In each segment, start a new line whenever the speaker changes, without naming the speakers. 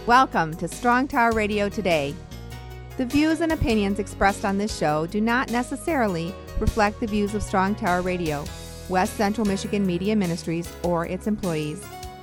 Welcome to Strong Tower Radio Today. The views and opinions expressed on this show do not necessarily reflect the views of Strong Tower Radio, West Central Michigan Media Ministries, or its employees.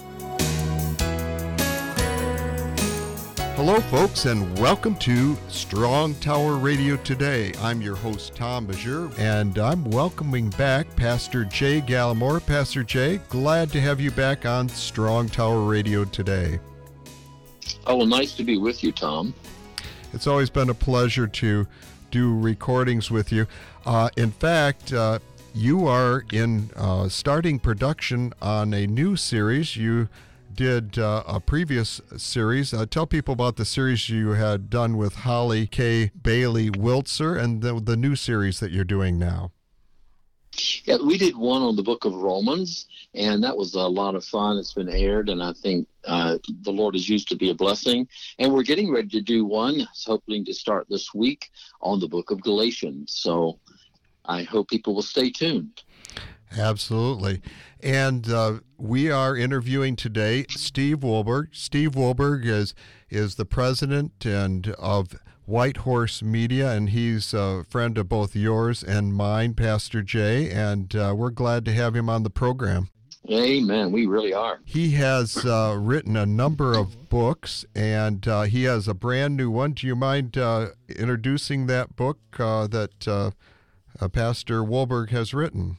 Hello, folks, and welcome to Strong Tower Radio Today. I'm your host, Tom Bajur, and I'm welcoming back Pastor Jay Gallimore. Pastor Jay, glad to have you back on Strong Tower Radio Today.
Oh, well, nice to be with you, Tom.
It's always been a pleasure to do recordings with you. In fact, you are in starting production on a new series. You did a previous series. Tell people about the series you had done with Holly K. Bailey Wiltzer and the new series that you're doing now.
Yeah, we did one on the book of Romans, and that was a lot of fun. It's been aired, and I think the Lord is used to be a blessing. And we're getting ready to do one, hoping to start this week, on the book of Galatians. So I hope people will stay tuned.
Absolutely. And we are interviewing today Steve Wohlberg. Steve Wohlberg is the president of White Horse Media, and he's a friend of both yours and mine, Pastor Jay, and we're glad to have him on the program.
Amen. We really are.
He has written a number of books, and he has a brand new one. Do you mind introducing that book that Pastor Wohlberg has written?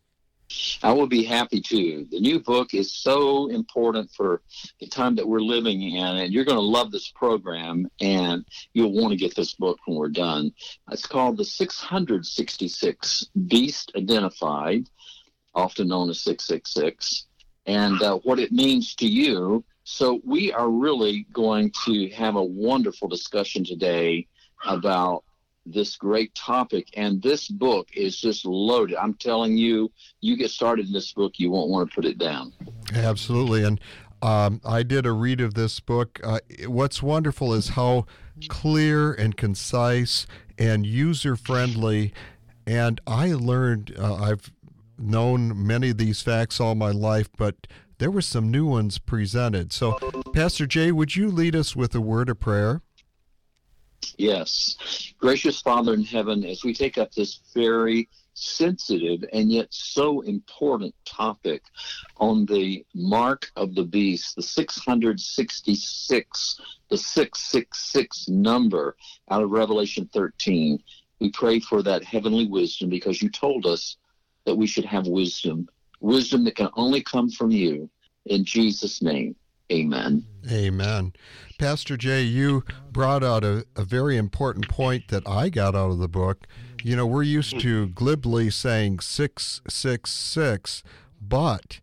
I will be happy to. The new book is so important for the time that we're living in, and you're going to love this program, and you'll want to get this book when we're done. It's called The 666 Beast Identified, often known as 666, and what it means to you. So we are really going to have a wonderful discussion today about this great topic, and this book is just loaded. I'm telling you, you get started in this book, you won't want to put it down.
Absolutely. And I did a read of this book. What's wonderful is how clear and concise and user-friendly, and I learned, I've known many of these facts all my life, but there were some new ones presented. So, Pastor Jay, would you lead us with a word of prayer?
Yes. Gracious Father in heaven, as we take up this very sensitive and yet so important topic on the mark of the beast, the 666, the 666 number out of Revelation 13, we pray for that heavenly wisdom, because you told us that we should have wisdom that can only come from you. In Jesus' name. Amen.
Amen. Pastor Jay, you brought out a very important point that I got out of the book. You know, we're used to glibly saying 666, but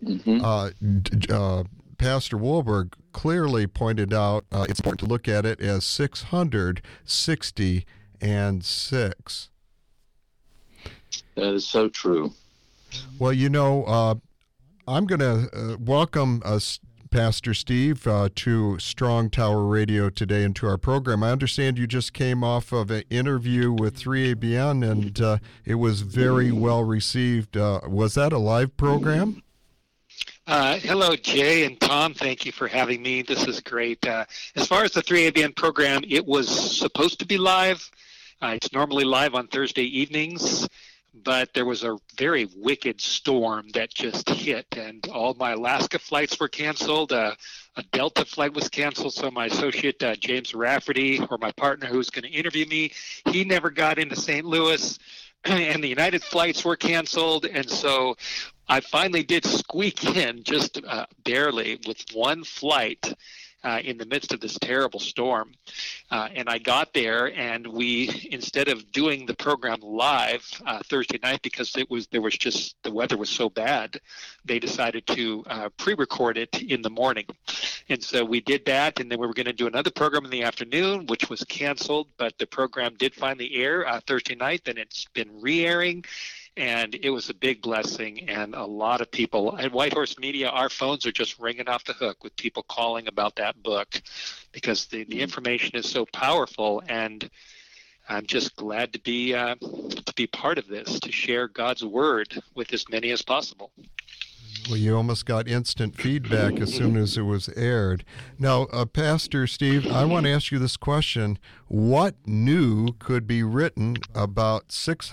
Pastor Wohlberg clearly pointed out it's important to look at it as 660 and 6.
That is so true.
Well, you know, I'm going to welcome Pastor Steve to Strong Tower Radio Today and to our program. I understand you just came off of an interview with 3ABN, and it was very well received. Was that a live program?
Hello, Jay and Tom. Thank you for having me. This is great. As far as the 3ABN program, it was supposed to be live. It's normally live on Thursday evenings, but there was a very wicked storm that just hit, and all my Alaska flights were canceled. A Delta flight was canceled, so my associate, James Rafferty, or my partner who was going to interview me, he never got into St. Louis, and the United flights were canceled, and so I finally did squeak in just barely with one flight in the midst of this terrible storm. And I got there, and we, instead of doing the program live Thursday night, because the weather was so bad, they decided to pre-record it in the morning. And so we did that, and then we were going to do another program in the afternoon, which was canceled, but the program did finally air Thursday night, then it's been re-airing. And it was a big blessing, and a lot of people at White Horse Media, our phones are just ringing off the hook with people calling about that book, because the information is so powerful, and I'm just glad to be part of this, to share God's word with as many as possible.
Well, you almost got instant feedback as soon as it was aired. Now, Pastor Steve, I want to ask you this question. What new could be written about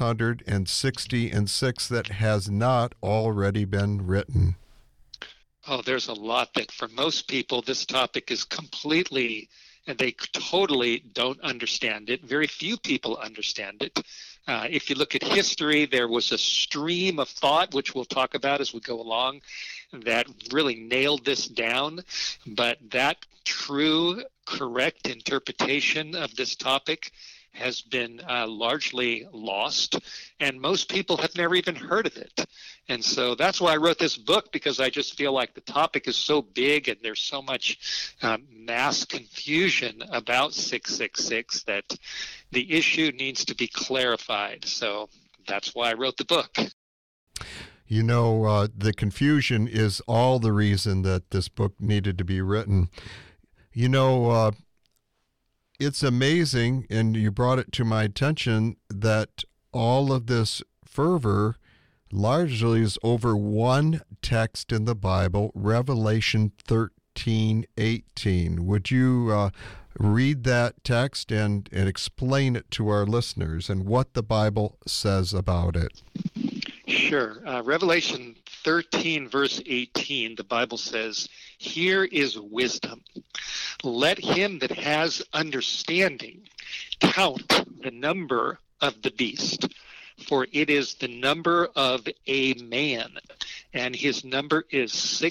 666 that has not already been written?
Oh, there's a lot that for most people, this topic is completely, and they totally don't understand it. Very few people understand it. If you look at history, there was a stream of thought, which we'll talk about as we go along, that really nailed this down. But that true, correct interpretation of this topic has been largely lost, and most people have never even heard of it. And so that's why I wrote this book, because I just feel like the topic is so big and there's so much mass confusion about 666 that the issue needs to be clarified. So that's why I wrote the book.
You know, the confusion is all the reason that this book needed to be written. You know, it's amazing, and you brought it to my attention, that all of this fervor largely is over one text in the Bible, Revelation 13:18. Would you read that text and explain it to our listeners and what the Bible says about it?
Sure. Revelation 13, verse 18, the Bible says, "Here is wisdom. Let him that has understanding count the number of the beast, for it is the number of a man, and his number is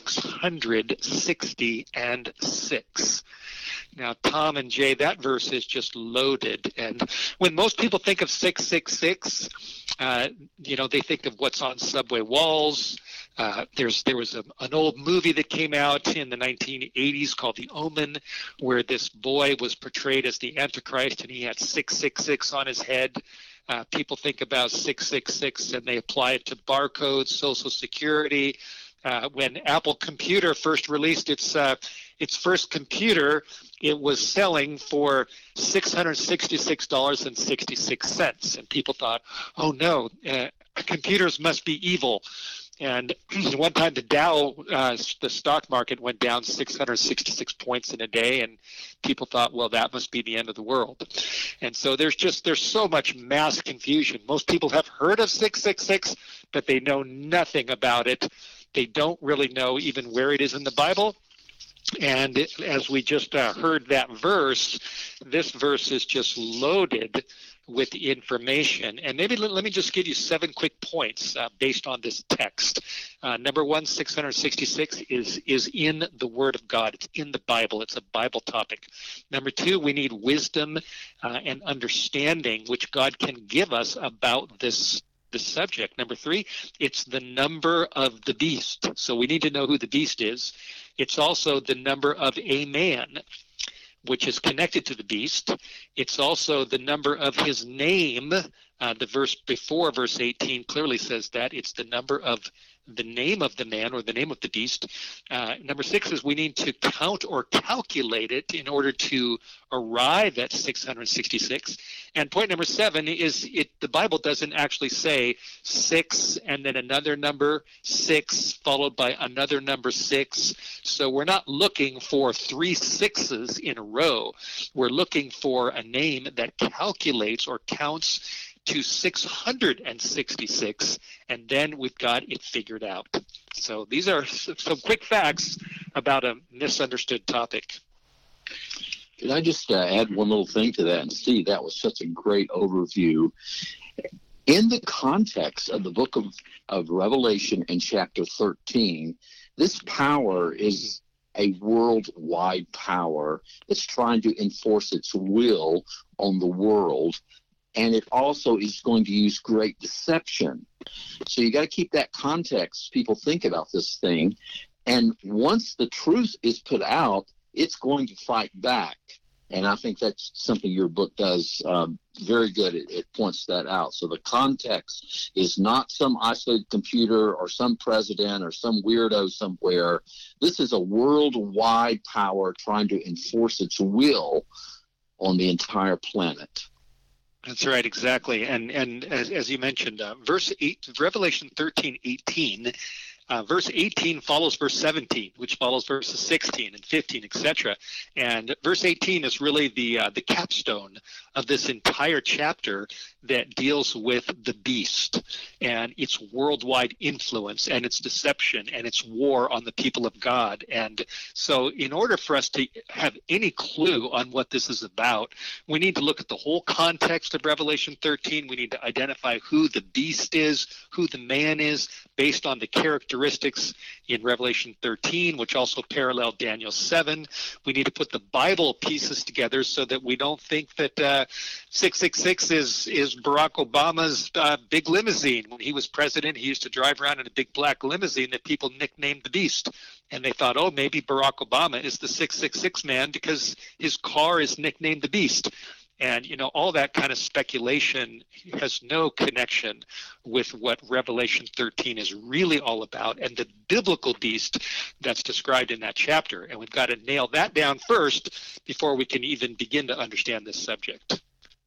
666. Now, Tom and Jay, that verse is just loaded. And when most people think of 666, they think of what's on subway walls. There was an old movie that came out in the 1980s called The Omen, where this boy was portrayed as the Antichrist, and he had 666 on his head. People think about 666 and they apply it to barcodes, Social Security. When Apple Computer first released its first computer, it was selling for $666.66, and people thought, "Oh no, computers must be evil." And one time the Dow, the stock market, went down 666 points in a day, and people thought, well, that must be the end of the world. And so there's so much mass confusion. Most people have heard of 666, but they know nothing about it. They don't really know even where it is in the Bible. And as we just heard that verse, this verse is just loaded with information. And maybe let me just give you 7 quick points based on this text. Number 1, 666 is in the Word of God. It's in the Bible. It's a Bible topic. Number 2, we need wisdom and understanding, which God can give us about this subject. Number 3, it's the number of the beast. So we need to know who the beast is. It's also the number of a man, which is connected to the beast. It's also the number of his name. The verse before, verse 18, clearly says that. It's the number of the name of the man or the name of the beast. Number 6 is we need to count or calculate it in order to arrive at 666. And point number 7 is the Bible doesn't actually say 6 and then another number 6 followed by another number 6. So we're not looking for 3 6s in a row. We're looking for a name that calculates or counts to 666, and then we've got it figured out. So these are some quick facts about a misunderstood topic.
Can I just add one little thing to that? And Steve, that was such a great overview. In the context of the book of Revelation in chapter 13, this power is a worldwide power that's trying to enforce its will on the world. And it also is going to use great deception. So you got to keep that context. People think about this thing. And once the truth is put out, it's going to fight back. And I think that's something your book does very good. It points that out. So the context is not some isolated computer or some president or some weirdo somewhere. This is a worldwide power trying to enforce its will on the entire planet.
That's right, exactly. And as you mentioned, verse 8, Revelation 13:18 Verse 18 follows verse 17, which follows verses 16 and 15, etc. And verse 18 is really the capstone of this entire chapter that deals with the beast and its worldwide influence and its deception and its war on the people of God. And so in order for us to have any clue on what this is about, we need to look at the whole context of Revelation 13. We need to identify who the beast is, who the man is, based on the characteristics in Revelation 13, which also parallel Daniel 7. We need to put the Bible pieces together so that we don't think that 666 is Barack Obama's big limousine. When he was president, he used to drive around in a big black limousine that people nicknamed the Beast. And they thought, oh, maybe Barack Obama is the 666 man because his car is nicknamed the Beast. And, all that kind of speculation has no connection with what Revelation 13 is really all about and the biblical beast that's described in that chapter. And we've got to nail that down first before we can even begin to understand this subject.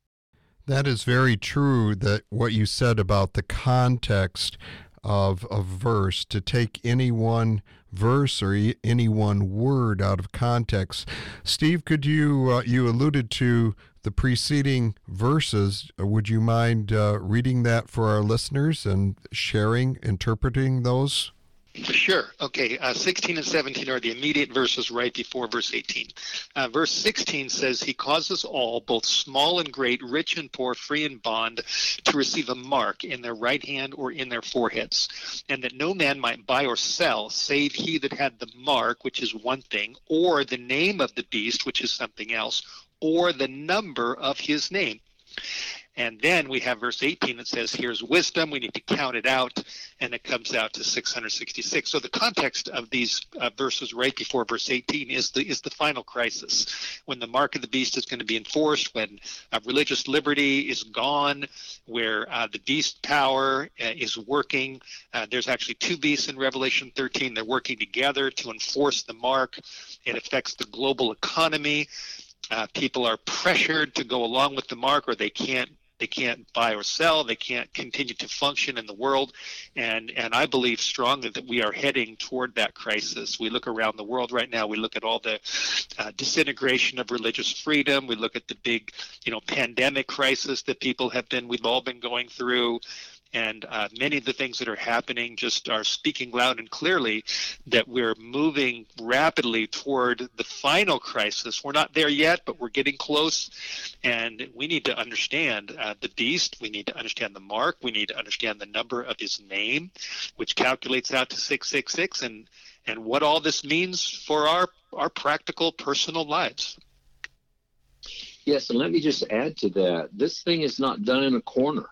That is very true, that what you said about the context of a verse, to take any one verse or any one word out of context. Steve, could you alluded to the preceding verses. Would you mind reading that for our listeners and interpreting those?
Sure. Okay. 16 and 17 are the immediate verses right before verse 18. Verse 16 says, he causes all, both small and great, rich and poor, free and bond, to receive a mark in their right hand or in their foreheads, and that no man might buy or sell, save he that had the mark, which is one thing, or the name of the beast, which is something else, or the number of his name. And then we have verse 18 that says, here's wisdom. We need to count it out, and it comes out to 666. So the context of these verses right before verse 18 is the final crisis, when the mark of the beast is going to be enforced, when religious liberty is gone, where the beast power is working. There's actually two beasts in Revelation 13. They're working together to enforce the mark. It affects the global economy. People are pressured to go along with the mark, or they can't buy or sell. They can't continue to function in the world. And I believe strongly that we are heading toward that crisis. We look around the world right now. We look at all the disintegration of religious freedom. We look at the big, pandemic crisis that we've all been going through. And many of the things that are happening just are speaking loud and clearly that we're moving rapidly toward the final crisis. We're not there yet, but we're getting close. And we need to understand the beast. We need to understand the mark. We need to understand the number of his name, which calculates out to 666, and what all this means for our practical personal lives.
Yes, and let me just add to that. This thing is not done in a corner.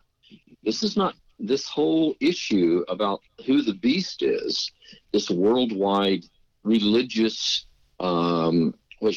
This whole issue about who the beast is, this worldwide religious, wanting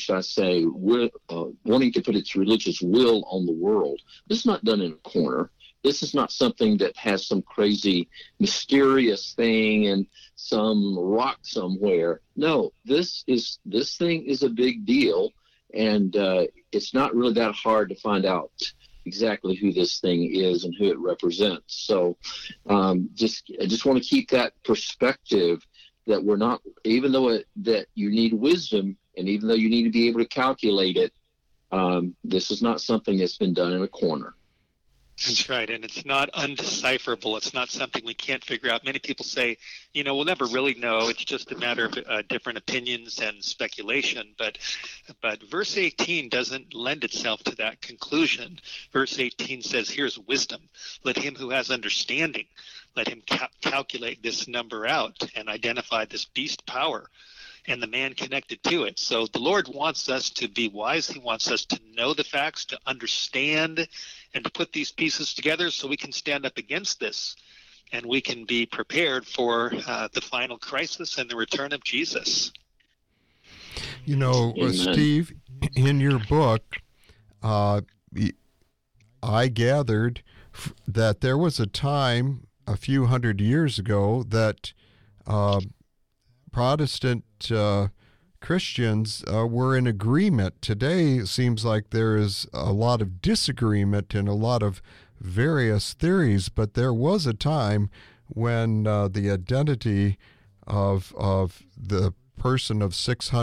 to put its religious will on the world, this is not done in a corner. This is not something that has some crazy, mysterious thing and some rock somewhere. No, this thing is a big deal, and it's not really that hard to find out exactly who this thing is and who it represents. So I just want to keep that perspective, that we're not, even though that you need wisdom, and even though you need to be able to calculate it, this is not something that's been done in a corner.
That's right, and it's not undecipherable. It's not something we can't figure out. Many people say, we'll never really know. It's just a matter of different opinions and speculation. But verse 18 doesn't lend itself to that conclusion. Verse 18 says, here's wisdom. Let him who has understanding, let him calculate this number out and identify this beast power and the man connected to it. So the Lord wants us to be wise. He wants us to know the facts, to understand, and to put these pieces together so we can stand up against this, and we can be prepared for the final crisis and the return of Jesus.
Steve, in your book, I gathered that there was a time a few hundred years ago that Protestant Christians were in agreement. Today, it seems like there is a lot of disagreement and a lot of various theories, but there was a time when the identity of the person of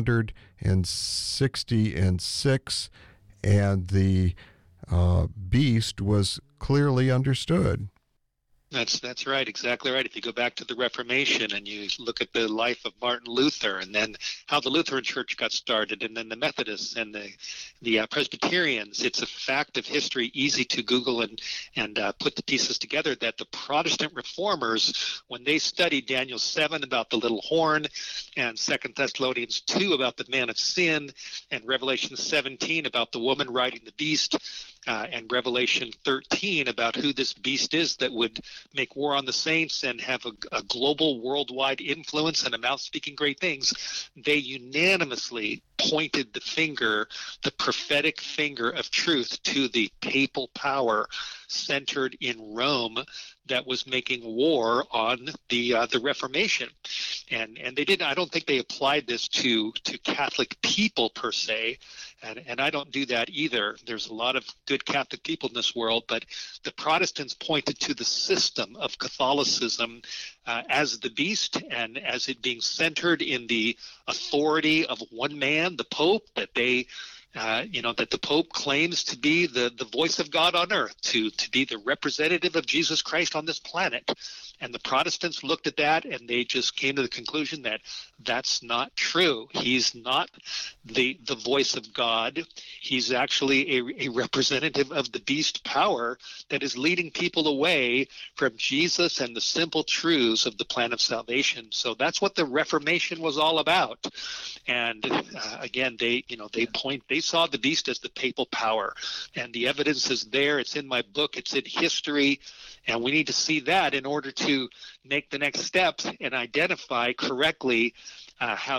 666, and the beast was clearly understood.
That's right, exactly right. If you go back to the Reformation and you look at the life of Martin Luther, and then how the Lutheran Church got started, and then the Methodists and the Presbyterians, it's a fact of history, easy to Google and put the pieces together, that the Protestant reformers, when they studied Daniel 7 about the little horn, and 2 Thessalonians 2 about the man of sin, and Revelation 17 about the woman riding the beast, and Revelation 13 about who this beast is that would make war on the saints and have a global worldwide influence and a mouth speaking great things, they unanimously pointed the prophetic finger of truth to the papal power centered in Rome that was making war on the Reformation. And they didn't, I don't think they applied this to Catholic people per se, and I don't do that either. There's a lot of good Catholic people in this world, but the Protestants pointed to the system of Catholicism as the beast, and as it being centered in the authority of one man, the Pope, that they that the Pope claims to be the voice of God on earth, to be the representative of Jesus Christ on this planet. And the Protestants looked at that and they just came to the conclusion that that's not true. He's not the voice of God. He's actually a representative of the beast power that is leading people away from Jesus and the simple truths of the plan of salvation. So that's what the Reformation was all about. And again, they saw the beast as the papal power, and the evidence is there. It's in my book. It's in history, and we need to see that in order to make the next steps and identify correctly how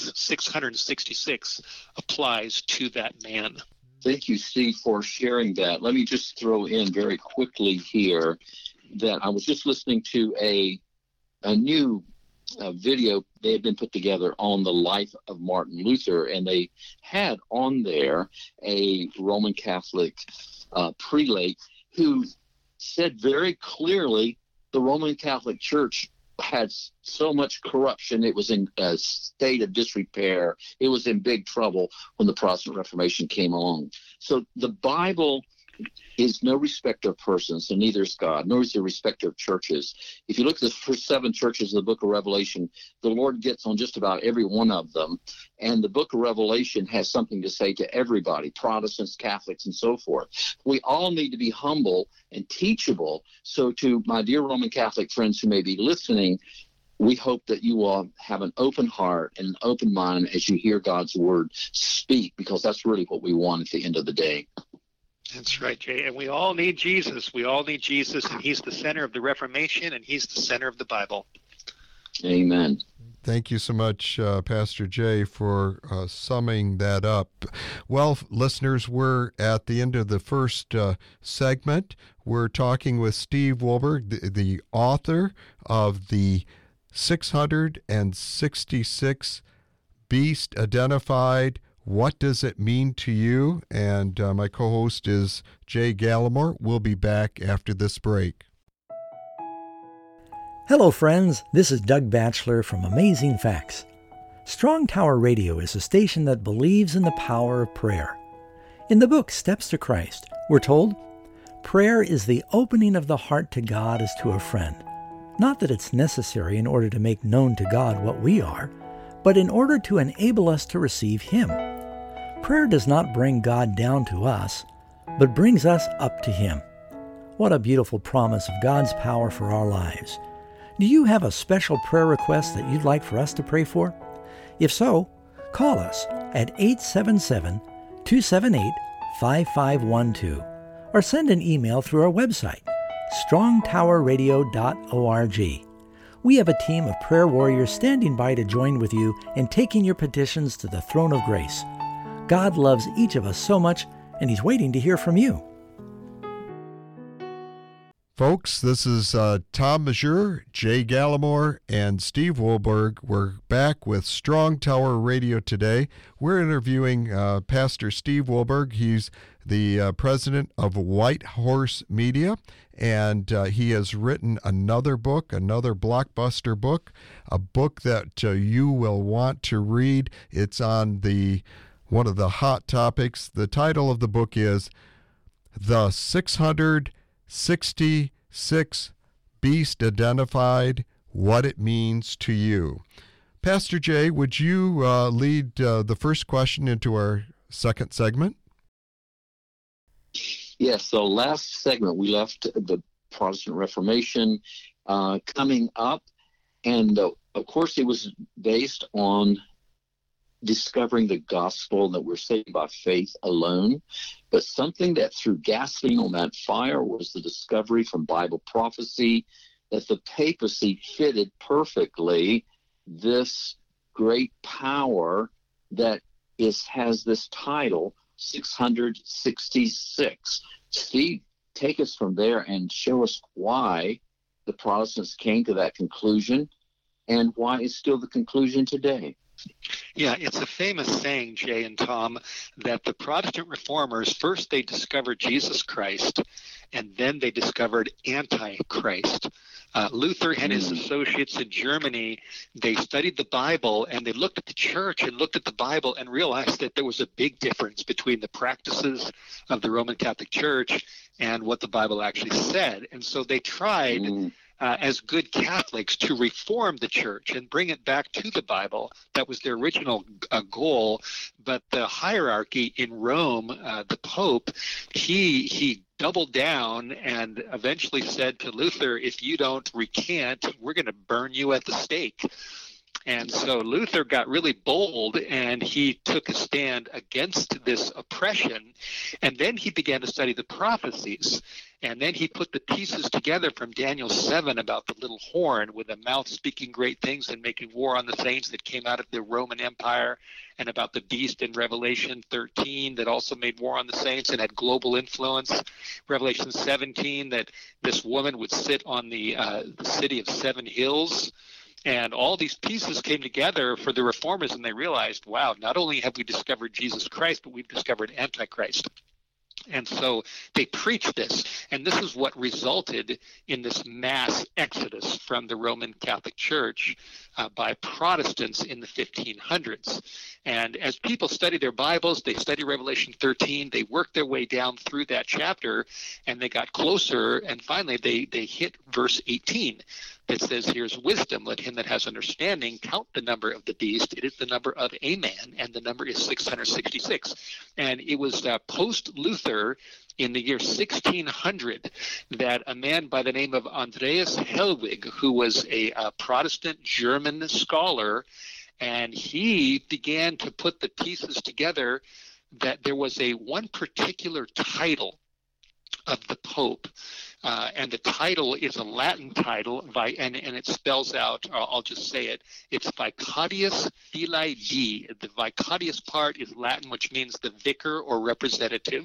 666 applies to that man.
Thank you, Steve, for sharing that. Let me just throw in very quickly here that I was just listening to a new video they had been put together on the life of Martin Luther, and they had on there a Roman Catholic prelate who said very clearly the Roman Catholic Church had so much corruption. It was in a state of disrepair. It was in big trouble when the Protestant Reformation came along. So the Bible is no respecter of persons, and neither is God, nor is he a respecter of churches. If you look at the first 7 churches of the book of Revelation, the Lord gets on just about every one of them, and the book of Revelation has something to say to everybody, Protestants, Catholics, and so forth. We all need to be humble and teachable. So to my dear Roman Catholic friends who may be listening, we hope that you will have an open heart and an open mind as you hear God's word speak, because that's really what we want at the end of the day.
That's right, Jay. And we all need Jesus. We all need Jesus, and he's the center of the Reformation, and he's the center of the Bible.
Amen.
Thank you so much, Pastor Jay, for summing that up. Well, listeners, we're at the end of the first segment. We're talking with Steve Wohlberg, the author of the 666 Beast Identified. What does it mean to you? And my co-host is Jay Gallimore. We'll be back after this break.
Hello, friends. This is Doug Batchelor from Amazing Facts. Strong Tower Radio is a station that believes in the power of prayer. In the book Steps to Christ, we're told, prayer is the opening of the heart to God as to a friend. Not that it's necessary in order to make known to God what we are, but in order to enable us to receive Him. Prayer does not bring God down to us, but brings us up to Him. What a beautiful promise of God's power for our lives. Do you have a special prayer request that you'd like for us to pray for? If so, call us at 877-278-5512 or send an email through our website, strongtowerradio.org. We have a team of prayer warriors standing by to join with you in taking your petitions to the throne of grace. God loves each of us so much, and He's waiting to hear from you.
Folks, this is Tom Majeur, Jay Gallimore, and Steve Wohlberg. We're back with Strong Tower Radio today. We're interviewing Pastor Steve Wohlberg. He's the president of White Horse Media, and he has written another book, another blockbuster book, a book that you will want to read. It's on one of the hot topics. The title of the book is The 666 Beast Identified, What It Means to You. Pastor Jay, would you lead the first question into our second segment?
Yes, so last segment we left the Protestant Reformation coming up, and of course it was based on discovering the gospel, that we're saved by faith alone. But something that threw gasoline on that fire was the discovery from Bible prophecy that the papacy fitted perfectly this great power that has this title, 666. Steve, take us from there and show us why the Protestants came to that conclusion and why it's still the conclusion today.
Yeah, it's a famous saying, Jay and Tom, that the Protestant reformers, first they discovered Jesus Christ, and then they discovered Antichrist. Luther and his associates in Germany, they studied the Bible, and they looked at the church and looked at the Bible and realized that there was a big difference between the practices of the Roman Catholic Church and what the Bible actually said. And so they tried as good Catholics to reform the church and bring it back to the Bible. That was their original goal. But the hierarchy in Rome, the Pope, he doubled down and eventually said to Luther, if you don't recant, we're going to burn you at the stake. And so Luther got really bold, and he took a stand against this oppression, and then he began to study the prophecies. And then he put the pieces together from Daniel 7 about the little horn with a mouth speaking great things and making war on the saints that came out of the Roman Empire, and about the beast in Revelation 13 that also made war on the saints and had global influence. Revelation 17, that this woman would sit on the city of 7 hills. And all these pieces came together for the reformers, and they realized, wow, not only have we discovered Jesus Christ, but we've discovered Antichrist. And so they preached this, and this is what resulted in this mass exodus from the Roman Catholic Church by Protestants in the 1500s. And as people study their Bibles, they study Revelation 13, they work their way down through that chapter, and they got closer, and finally they hit verse 18 that says, here's wisdom, let him that has understanding count the number of the beast. It is the number of a man, and the number is 666. And it was post-Luther in the year 1600 that a man by the name of Andreas Hellwig, who was a Protestant German scholar, and he began to put the pieces together that there was one particular title of the Pope, and the title is a Latin title, and it spells out, I'll just say it, it's Vicarius Filii Dei. The Vicarius part is Latin, which means the vicar or representative.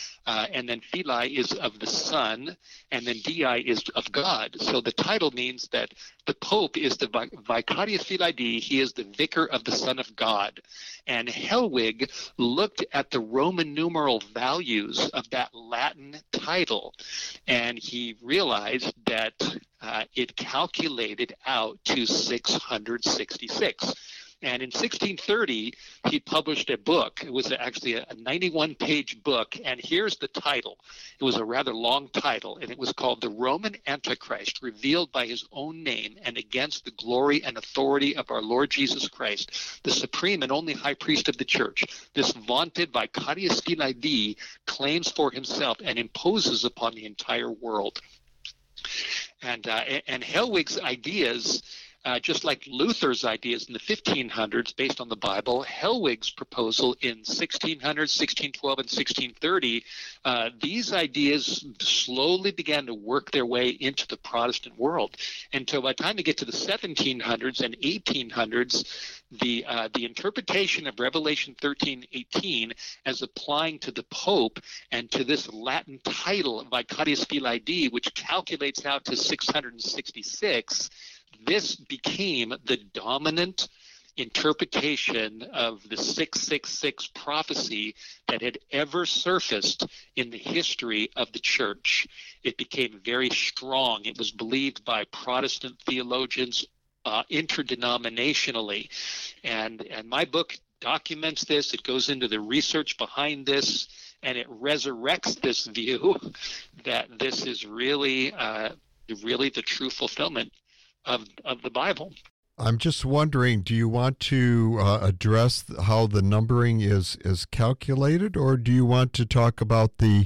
And then Filii is of the Son, and then Dei is of God. So the title means that the Pope is the Vicarius Filii Dei. He is the vicar of the Son of God. And Hellwig looked at the Roman numeral values of that Latin title, and he realized that it calculated out to 666. And in 1630, he published a book. It was actually a 91-page book, and here's the title. It was a rather long title, and it was called The Roman Antichrist, Revealed by His Own Name and Against the Glory and Authority of Our Lord Jesus Christ, the Supreme and Only High Priest of the Church. This vaunted Vicarius Filii Dei claims for himself and imposes upon the entire world. And Hellwig's ideas, just like Luther's ideas in the 1500s based on the Bible, Hellwig's proposal in 1600, 1612, and 1630, these ideas slowly began to work their way into the Protestant world. Until by the time we get to the 1700s and 1800s, the interpretation of Revelation 13:18 as applying to the Pope and to this Latin title, Vicarius Filii Dei, which calculates out to 666, this became the dominant interpretation of the 666 prophecy that had ever surfaced in the history of the church. It became very strong. It was believed by Protestant theologians interdenominationally. And my book documents this. It goes into the research behind this, and it resurrects this view that this is really the true fulfillment of the Bible.
I'm just wondering, do you want to address how the numbering is calculated, or do you want to talk about the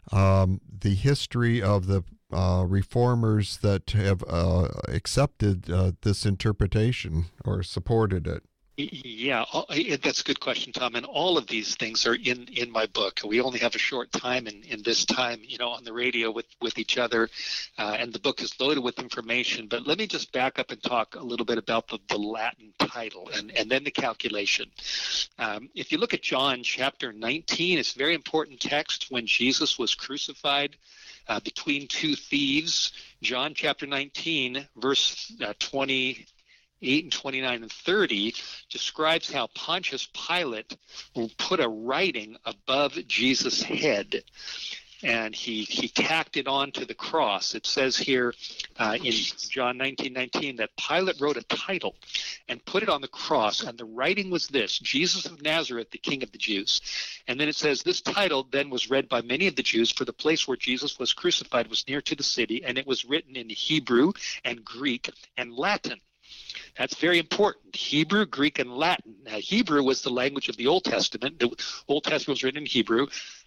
history of the reformers that have accepted this interpretation or supported it?
Yeah, that's a good question, Tom. And all of these things are in my book. We only have a short time in this time, on the radio with each other, and the book is loaded with information. But let me just back up and talk a little bit about the Latin title and then the calculation. If you look at John chapter 19, it's a very important text when Jesus was crucified between two thieves. John chapter 19, verse 28 and 29 and 30 describes how Pontius Pilate put a writing above Jesus' head, and he tacked it onto the cross. It says here in John 19:19 that Pilate wrote a title and put it on the cross, and the writing was this: Jesus of Nazareth, the King of the Jews. And then it says, this title then was read by many of the Jews, for the place where Jesus was crucified was near to the city, and it was written in Hebrew and Greek and Latin. That's very important. Hebrew, Greek, and Latin. Now, Hebrew was the language of the Old Testament. The Old Testament was written in Hebrew.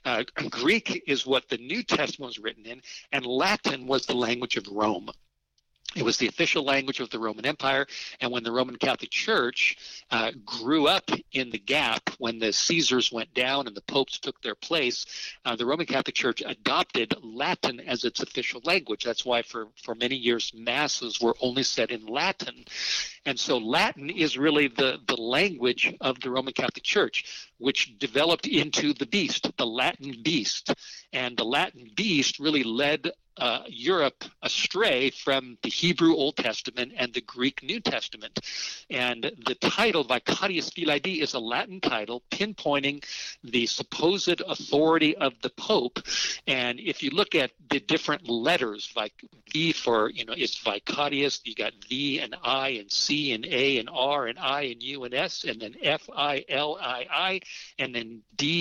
Greek is what the New Testament was written in, and Latin was the language of Rome. It was the official language of the Roman Empire, and when the Roman Catholic Church grew up in the gap, when the Caesars went down and the popes took their place, the Roman Catholic Church adopted Latin as its official language. That's why for many years masses were only said in Latin. And so Latin is really the language of the Roman Catholic Church, which developed into the beast, the Latin beast. And the Latin beast really led Europe astray from the Hebrew Old Testament and the Greek New Testament. And the title Vicarius Filii is a Latin title pinpointing the supposed authority of the Pope. And if you look at the different letters, V for, it's Vicarius, you got V and I and C and A and R and I and U and S, and then Filii, and then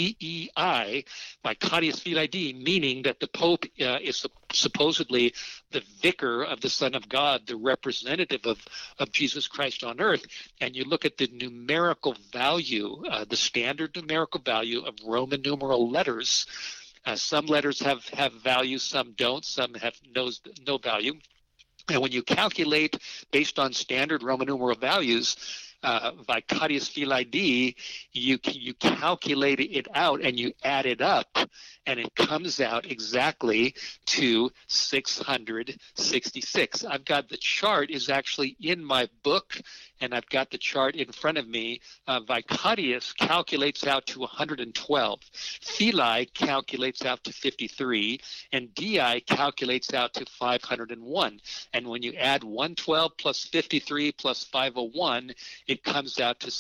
DEI, Vicarius Filii, meaning that the Pope is supposedly the vicar of the Son of God, the representative of Jesus Christ on earth. And you look at the numerical value, the standard numerical value of Roman numeral letters. Some letters have value, some don't, some have no value. And when you calculate based on standard Roman numeral values, Vicarius Filii, you calculate it out and you add it up, and it comes out exactly to 666. I've got the chart is actually in my book, and I've got the chart in front of me. Vicarius calculates out to 112. Filii calculates out to 53, and Di calculates out to 501. And when you add 112 plus 53 plus 501, it comes out to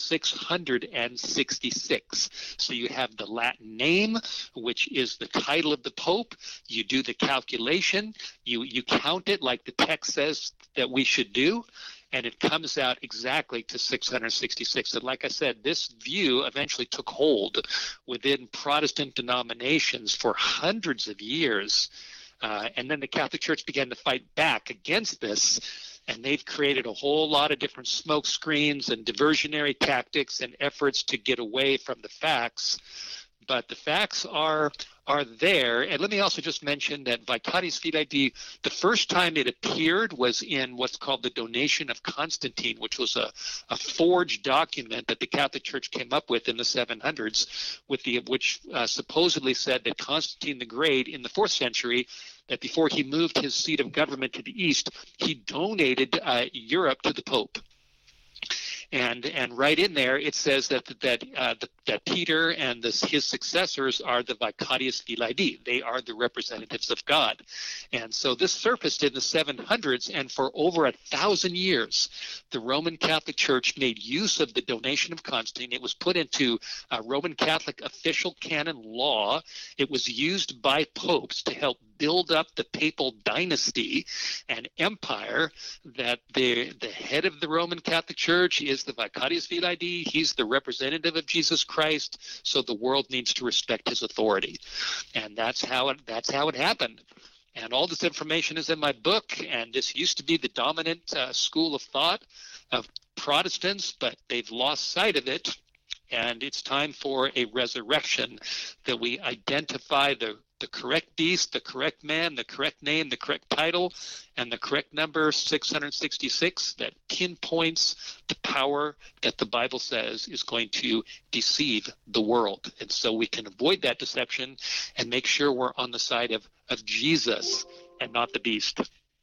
666. So you have the Latin name, which is the title of the Pope. You do the calculation. You count it like the text says that we should do, and it comes out exactly to 666. And like I said, this view eventually took hold within Protestant denominations for hundreds of years. And then the Catholic Church began to fight back against this, and they've created a whole lot of different smoke screens and diversionary tactics and efforts to get away from the facts. But the facts are there. And let me also just mention that Vicarius Filii, the first time it appeared was in what's called the Donation of Constantine, which was a forged document that the Catholic Church came up with in the 700s, which supposedly said that Constantine the Great in the 4th century, that before he moved his seat of government to the east, he donated Europe to the Pope. And right in there it says that Peter and his successors are the Vicarius Filii. They are the representatives of God. And so this surfaced in the 700s, and for over 1,000 years, the Roman Catholic Church made use of the donation of Constantine. It was put into Roman Catholic official canon law. It was used by popes to help build up the papal dynasty and empire, that the head of the Roman Catholic Church is the Vicarius Filii. He's the representative of Jesus Christ, so the world needs to respect his authority. And that's how it happened. And all this information is in my book, and this used to be the dominant school of thought of Protestants, but they've lost sight of it, and it's time for a resurrection, that we identify the correct beast, the correct man, the correct name, the correct title, and the correct number 666 that pinpoints the power that the Bible says is going to deceive the world. And so we can avoid that deception and make sure we're on the side of Jesus and not the beast.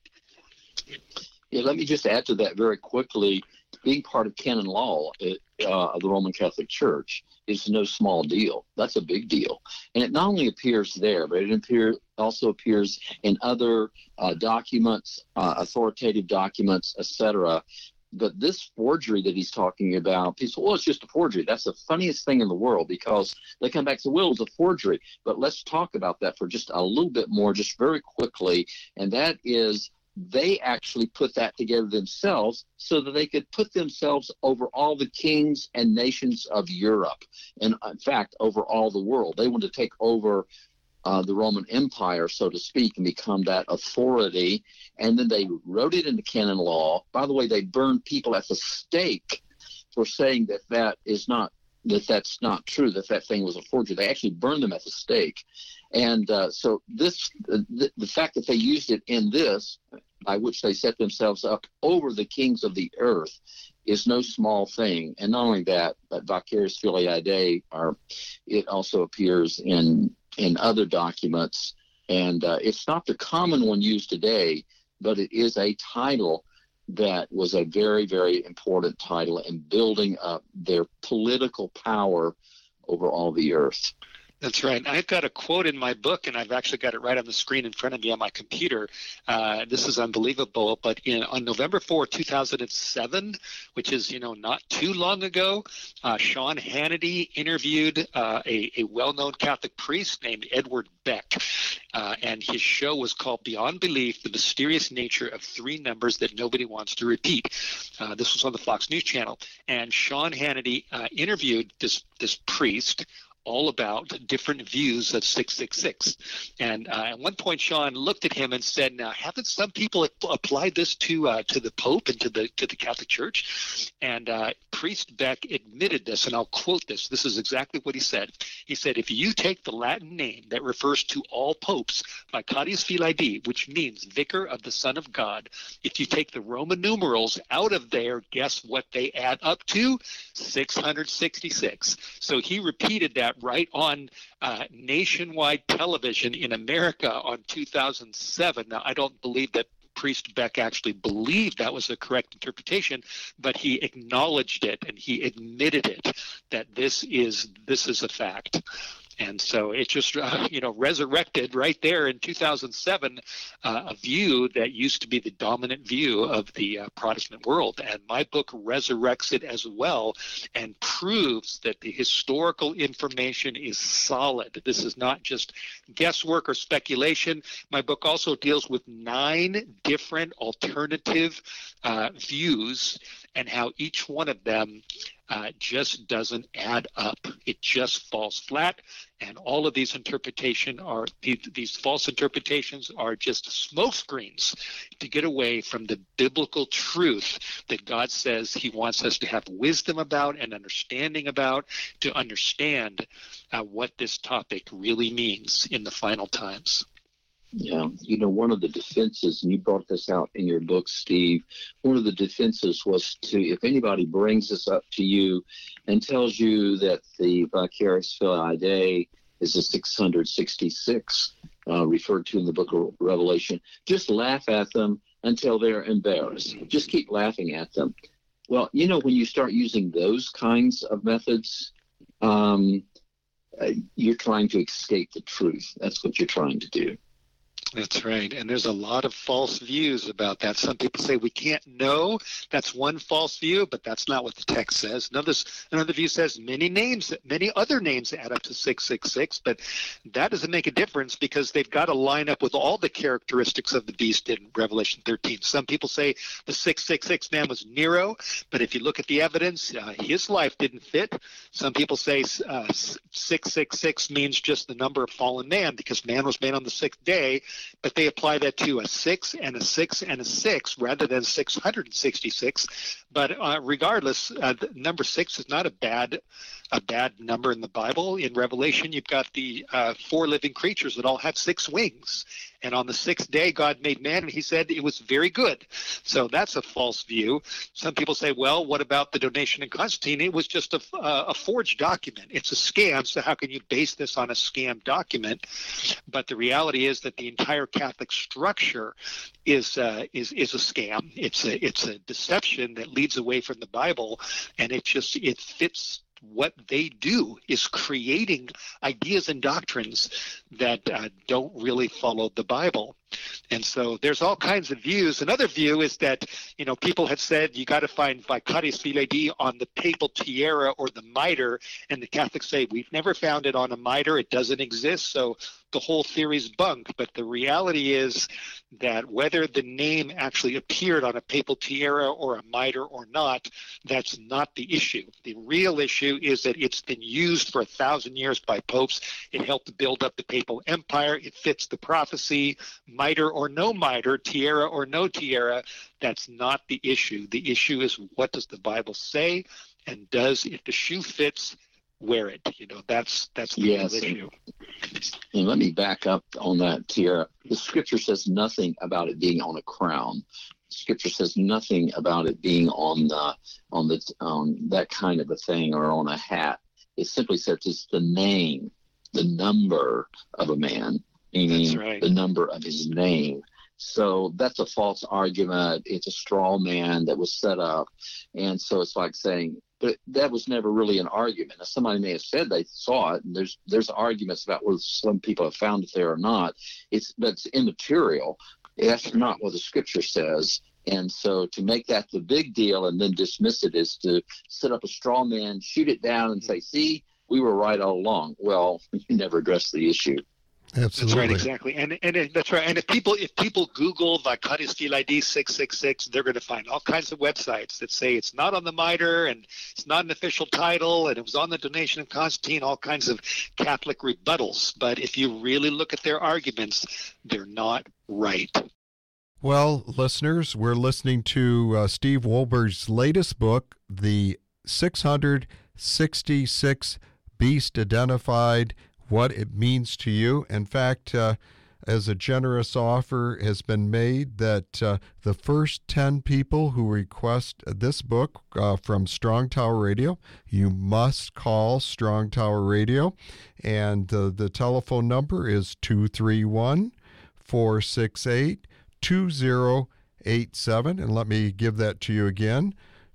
Yeah, let me just add to that very quickly. Being part of canon law of the Roman Catholic Church is no small deal. That's a big deal. And it not only appears there, but it also appears in other documents, authoritative documents, etc. But this forgery that he's talking about, people say, well, it's just a forgery. That's the funniest thing in the world, because they come back and say, well, it's a forgery. But let's talk about that for just a little bit more, just very quickly. And that is, they actually put that together themselves so that they could put themselves over all the kings and nations of Europe, and in fact over all the world. They wanted to take over the Roman Empire, so to speak, and become that authority. And then they wrote it into canon law. By the way, they burned people at the stake for saying that's not true, that thing was a forgery. They actually burned them at the stake. And so the fact that they used it in this, by which they set themselves up over the kings of the earth, is no small thing. And not only that, but Vicarius Filii Dei, it also appears in other documents. And it's not the common one used today, but it is a title that was a very, very important title in building up their political power over all the earth.
That's right. I've got a quote in my book, and I've actually got it right on the screen in front of me on my computer. This is unbelievable, but on November 4, 2007, which is, not too long ago, Sean Hannity interviewed a well-known Catholic priest named Edward Beck, and his show was called Beyond Belief, The Mysterious Nature of Three Numbers That Nobody Wants to Repeat. This was on the Fox News Channel, and Sean Hannity interviewed this priest all about different views of 666. And at one point, Sean looked at him and said, now, haven't some people applied this to the Pope and to the Catholic Church? And Priest Beck admitted this, and I'll quote this. This is exactly what he said. He said, if you take the Latin name that refers to all popes, Vicarius Filii, which means Vicar of the Son of God, if you take the Roman numerals out of there, guess what they add up to? 666. So he repeated that right on nationwide television in America on 2007. Now, I don't believe that Priest Beck actually believed that was the correct interpretation, but he acknowledged it and he admitted it, that this is a fact. And so it just, resurrected right there in 2007 a view that used to be the dominant view of the Protestant world. And my book resurrects it as well and proves that the historical information is solid. This is not just guesswork or speculation. My book also deals with 9 different alternative views and how each one of them just doesn't add up. It just falls flat, and all of these these false interpretations are just smokescreens to get away from the biblical truth that God says he wants us to have wisdom about and understanding about, to understand what this topic really means in the final times.
Yeah, one of the defenses, and you brought this out in your book, Steve, one of the defenses was if anybody brings this up to you and tells you that the Vicarius Filii Dei is a 666 referred to in the book of Revelation, just laugh at them until they're embarrassed. Just keep laughing at them. Well, when you start using those kinds of methods, you're trying to escape the truth. That's what you're trying to do.
That's right. And there's a lot of false views about that. Some people say we can't know. That's one false view, but that's not what the text says. Another view says many other names add up to 666, but that doesn't make a difference because they've got to line up with all the characteristics of the beast in Revelation 13. Some people say the 666 man was Nero, but if you look at the evidence, his life didn't fit. Some people say 666 means just the number of fallen man because man was made on the sixth day. But they apply that to a 6 and a 6 and a 6 rather than 666. But regardless, number 6 is not a bad number in the Bible. In Revelation, you've got the 4 living creatures that all have 6 wings. And on the 6th day, God made man, and he said it was very good. So that's a false view. Some people say, well, what about the donation in Constantine? It was just a forged document. It's a scam, so how can you base this on a scam document? But the reality is that the entire Catholic structure is a scam. It's a deception that leads away from the Bible, and it fits. What they do is creating ideas and doctrines that don't really follow the Bible. And so there's all kinds of views. Another view is that, people have said you got to find vicarius filii on the papal tiara or the mitre, and the Catholics say we've never found it on a mitre. It doesn't exist, so the whole theory's bunk. But the reality is that whether the name actually appeared on a papal tiara or a mitre or not, that's not the issue. The real issue is that it's been used for 1,000 years by popes. It helped to build up the papal empire. It fits the prophecy. Mitre or no mitre, tiara or no tiara, that's not the issue. The issue is what does the Bible say, and if the shoe fits, wear it. That's the real issue.
And let me back up on that tiara. The Scripture says nothing about it being on a crown. Scripture says nothing about it being on that kind of a thing or on a hat. It simply says it's the name, the number of a man, meaning the number of his name. So that's a false argument. It's a straw man that was set up. And so it's like saying, but that was never really an argument. Now, somebody may have said they saw it, and there's arguments about whether some people have found it there or not. That's immaterial. That's not what the Scripture says. And so to make that the big deal and then dismiss it is to set up a straw man, shoot it down, and say, see, we were right all along. Well, you never addressed the issue.
Absolutely.
That's right, exactly. And that's right. And if people Google vicarius filii 666, they're going to find all kinds of websites that say it's not on the mitre and it's not an official title and it was on the donation of Constantine, all kinds of Catholic rebuttals. But if you really look at their arguments, they're not right.
Well, listeners, we're listening to Steve Wohlberg's latest book, The 666 Beast Identified, What It Means to You. In fact, as a generous offer has been made that the first 10 people who request this book from Strong Tower Radio, you must call Strong Tower Radio, and the telephone number is 231-468-2087, and let me give that to you again,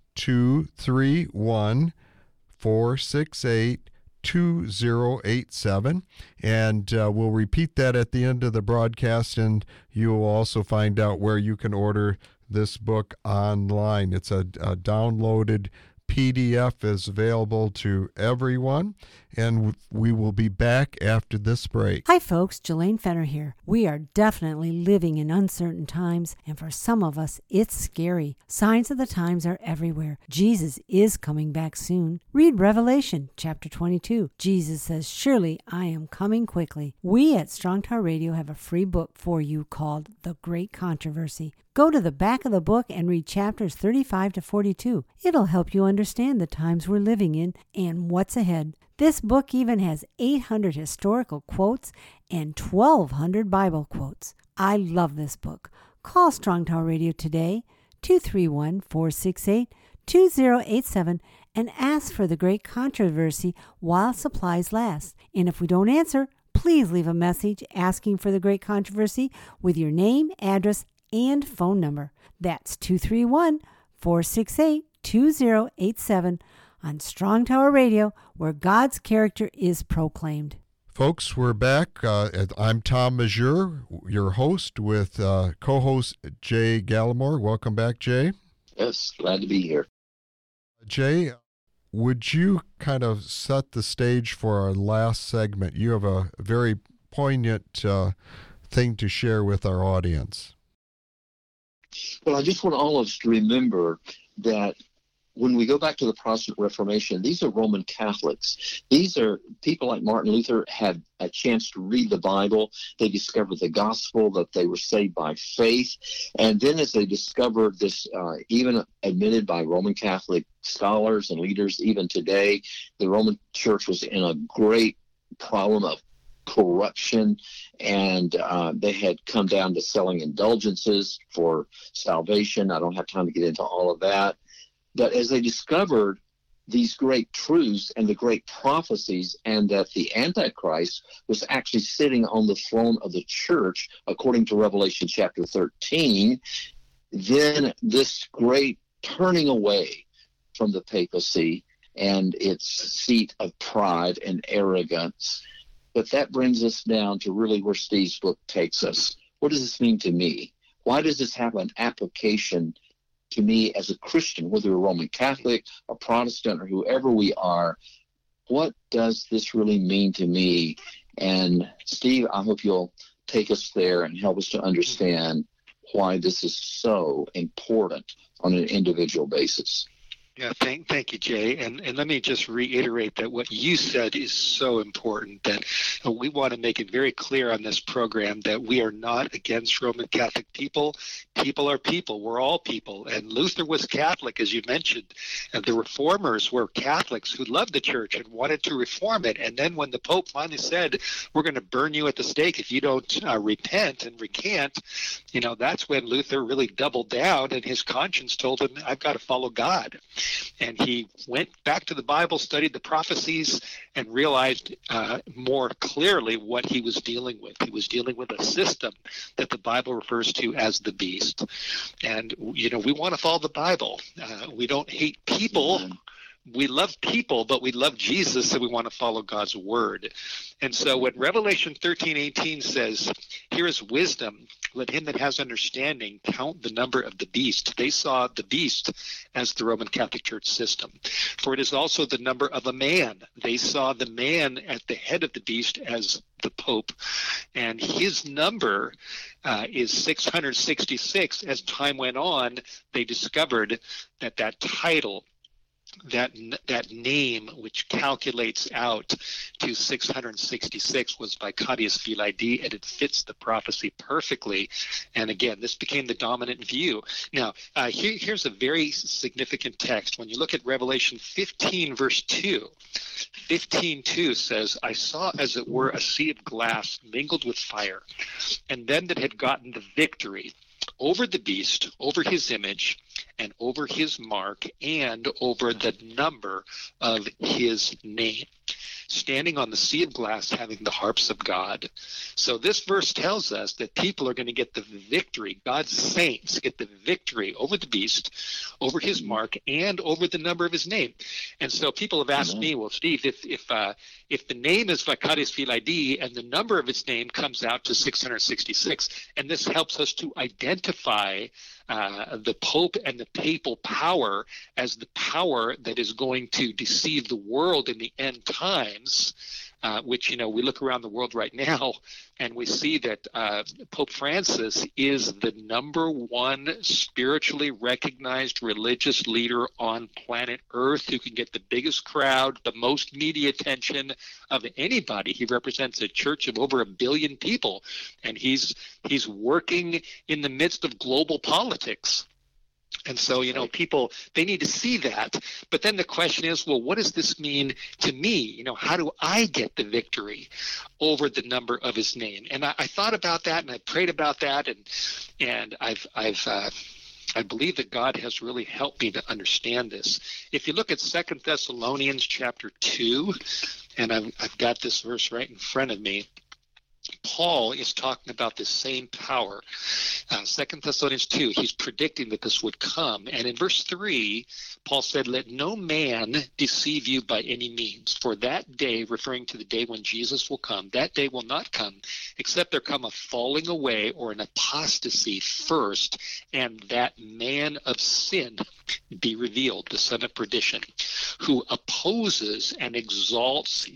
231-468-2087, and we'll repeat that at the end of the broadcast, and you will also find out where you can order this book online. It's a downloaded PDF is available to everyone, and we will be back after this break.
Hi folks, Jelaine Fenner here. We are definitely living in uncertain times, and for some of us, it's scary. Signs of the times are everywhere. Jesus is coming back soon. Read Revelation chapter 22. Jesus says, surely I am coming quickly. We at Strong Tower Radio have a free book for you called The Great Controversy. Go to the back of the book and read chapters 35 to 42. It'll help you understand the times we're living in and what's ahead. This book even has 800 historical quotes and 1,200 Bible quotes. I love this book. Call Strong Tower Radio today, 231-468-2087, and ask for The Great Controversy while supplies last. And if we don't answer, please leave a message asking for The Great Controversy with your name, address, and phone number. That's 231-468-2087. 2087 on Strong Tower Radio, where God's character is proclaimed.
Folks, we're back. I'm Tom Mazur, your host, with co-host Jay Gallimore. Welcome back, Jay.
Yes, glad to be here.
Jay, would you kind of set the stage for our last segment? You have a very poignant thing to share with our audience.
Well, I just want all of us to remember that when we go back to the Protestant Reformation, these are Roman Catholics. These are people like Martin Luther had a chance to read the Bible. They discovered the gospel, that they were saved by faith. And then as they discovered this, even admitted by Roman Catholic scholars and leaders, even today, the Roman Church was in a great problem of corruption, and they had come down to selling indulgences for salvation. I don't have time to get into all of that. But as they discovered these great truths and the great prophecies, and that the Antichrist was actually sitting on the throne of the church, according to Revelation chapter 13, then this great turning away from the papacy and its seat of pride and arrogance. But that brings us down to really where Steve's book takes us. What does this mean to me? Why does this have an application to me as a Christian, whether a Roman Catholic, a Protestant, or whoever we are? What does this really mean to me? And Steve, I hope you'll take us there and help us to understand why this is so important on an individual basis.
Yeah, thank you, Jay. And let me just reiterate that what you said is so important, that we want to make it very clear on this program that we are not against Roman Catholic people. People are people. We're all people. And Luther was Catholic, as you mentioned. And the reformers were Catholics who loved the church and wanted to reform it. And then when the Pope finally said, we're going to burn you at the stake if you don't repent and recant, that's when Luther really doubled down, and his conscience told him, I've got to follow God. And he went back to the Bible, studied the prophecies, and realized more clearly what he was dealing with. He was dealing with a system that the Bible refers to as the beast. And, we want to follow the Bible. We don't hate people.
Amen.
We love people, but we love Jesus, and we want to follow God's word. And so when Revelation 13:18 says, here is wisdom, let him that has understanding count the number of the beast. They saw the beast as the Roman Catholic Church system. For it is also the number of a man. They saw the man at the head of the beast as the Pope. And his number is 666. As time went on, they discovered that title, that name, which calculates out to 666, was Vicarius Filii, and it fits the prophecy perfectly. And again, this became the dominant view. Now, here's a very significant text. When you look at Revelation 15, verse 2, 15:2 says, I saw as it were a sea of glass mingled with fire, and them that had gotten the victory over the beast, over his image, and over his mark, and over the number of his name, standing on the sea of glass, having the harps of God. So this verse tells us that people are going to get the victory. God's saints get the victory over the beast, over his mark, and over the number of his name. And so people have asked me, well, Steve, if the name is Vicarius Filii and the number of its name comes out to 666, and this helps us to identify the Pope and the papal power as the power that is going to deceive the world in the end times, which, we look around the world right now and we see that Pope Francis is the number one spiritually recognized religious leader on planet Earth who can get the biggest crowd, the most media attention of anybody. He represents a church of over 1 billion people, and he's working in the midst of global politics. And so, people, they need to see that. But then the question is, well, what does this mean to me? How do I get the victory over the number of his name? And I thought about that, and I prayed about that, and I believe that God has really helped me to understand this. If you look at 2 Thessalonians chapter 2, and I've got this verse right in front of me, Paul is talking about the same power. 2 Thessalonians 2, he's predicting that this would come. And in verse 3, Paul said, "Let no man deceive you by any means, for that day," referring to the day when Jesus will come, "that day will not come, except there come a falling away or an apostasy first, and that man of sin be revealed, the son of perdition, who opposes and exalts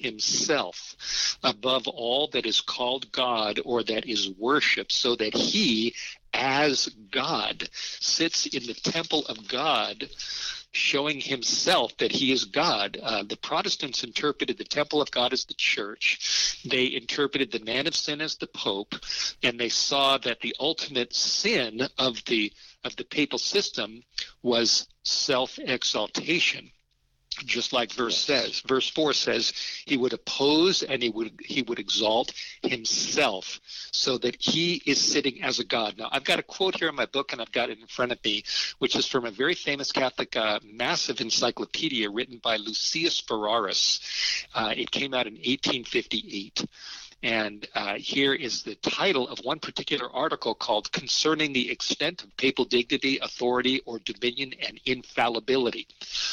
himself above all that is called God or that is worshipped, so that he, as God, sits in the temple of God, showing himself that he is God." The Protestants interpreted the temple of God as the church. They interpreted the man of sin as the Pope, and they saw that the ultimate sin of the papal system was self-exaltation. Just like verse 4 says, he would oppose and he would exalt himself, so that he is sitting as a God. Now, I've got a quote here in my book, and I've got it in front of me, which is from a very famous Catholic massive encyclopedia written by Lucius Ferraris. It came out in 1858. And here is the title of one particular article called "Concerning the Extent of Papal Dignity, Authority, or Dominion and Infallibility."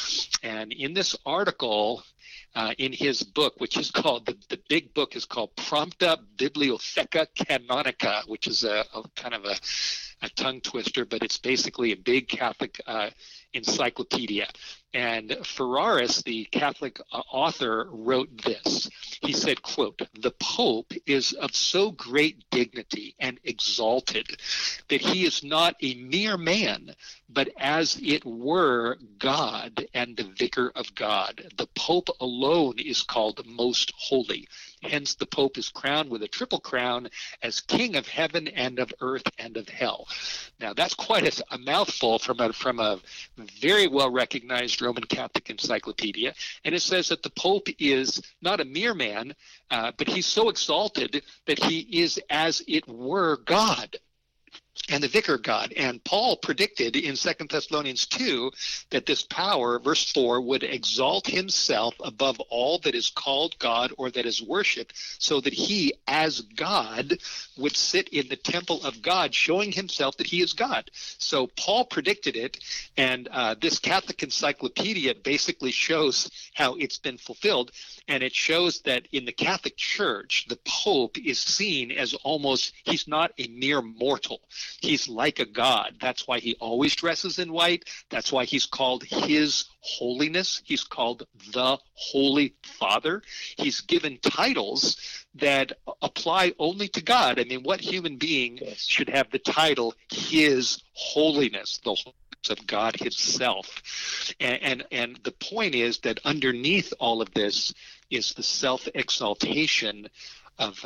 And in this article, in his book, which is called, the big book is called Prompta Bibliotheca Canonica, which is a kind of a tongue twister, but it's basically a big Catholic encyclopedia. And Ferraris, the Catholic author, wrote this. He said, quote, "The Pope is of so great dignity and exalted that he is not a mere man, but as it were God and the vicar of God. The Pope alone is called most holy. Hence the Pope is crowned with a triple crown as King of heaven and of earth and of hell." Now that's quite a mouthful from a very well recognized Roman Catholic encyclopedia, and it says that the Pope is not a mere man, but he's so exalted that he is as it were God and the vicar of God. And Paul predicted in 2 Thessalonians 2 that this power, verse 4, would exalt himself above all that is called God or that is worshipped, so that he, as God, would sit in the temple of God, showing himself that he is God. So Paul predicted it, and this Catholic encyclopedia basically shows how it's been fulfilled. And it shows that in the Catholic Church, the Pope is seen as almost, he's not a mere mortal. He's like a god. That's why he always dresses in white. That's why he's called His Holiness. He's called the Holy Father. He's given titles that apply only to God. I mean, what human being should have the title His Holiness, the holiness of God himself? And the point is that underneath all of this is the self-exaltation of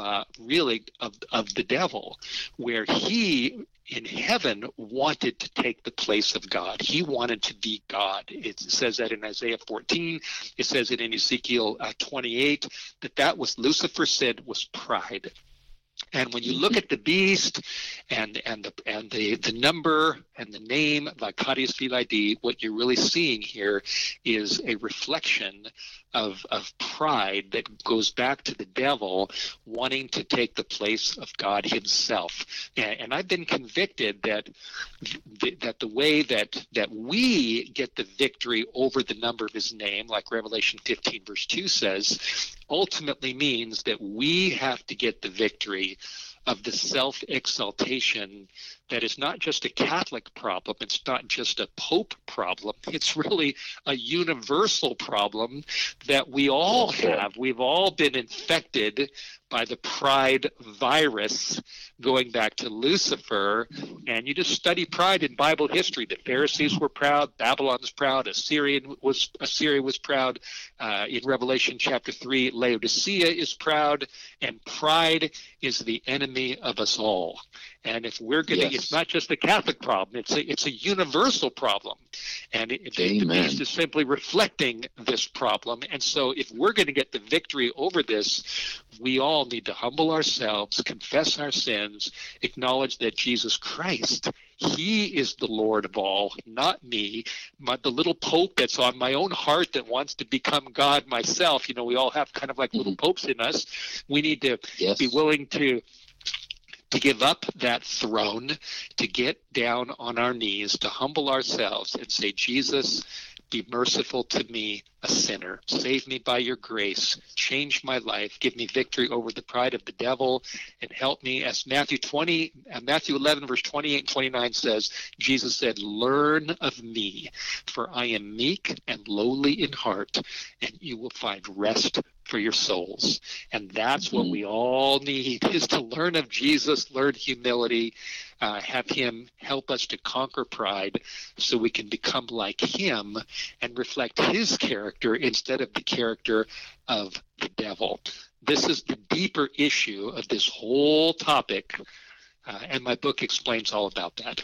the devil, where he in heaven wanted to take the place of God. He wanted to be God. It says that in Isaiah 14. It says it in Ezekiel 28, that was Lucifer said was pride. And when you look at the beast and the number and the name Vicarius Filii, what you're really seeing here is a reflection of pride that goes back to the devil wanting to take the place of God himself. And I've been convicted that the way that we get the victory over the number of his name, like Revelation 15 verse 2 says, ultimately means that we have to get the victory of the self-exaltation that is not just a Catholic problem, it's not just a Pope problem, it's really a universal problem that we all have. We've all been infected by the pride virus going back to Lucifer, and you just study pride in Bible history. The Pharisees were proud, Babylon was proud, Assyria was proud. In Revelation chapter 3, Laodicea is proud, and pride is the enemy of us all. And if we're going to, it's not just a Catholic problem, it's a universal problem. And the beast is simply reflecting this problem. And so if we're going to get the victory over this, we all need to humble ourselves, confess our sins, acknowledge that Jesus Christ, he is the Lord of all, not me. The little pope that's on my own heart that wants to become God myself. You know, we all have kind of like little popes in us. We need to be willing to to give up that throne, to get down on our knees, to humble ourselves and say, Jesus, be merciful to me, a sinner. Save me by your grace. Change my life. Give me victory over the pride of the devil, and help me. As Matthew 11, verse 28 and 29 says, Jesus said, learn of me, for I am meek and lowly in heart, and you will find rest for your souls. And that's what we all need, is to learn of Jesus, learn humility, have him help us to conquer pride so we can become like him and reflect his character instead of the character of the devil. This is the deeper issue of this whole topic, and my book explains all about that.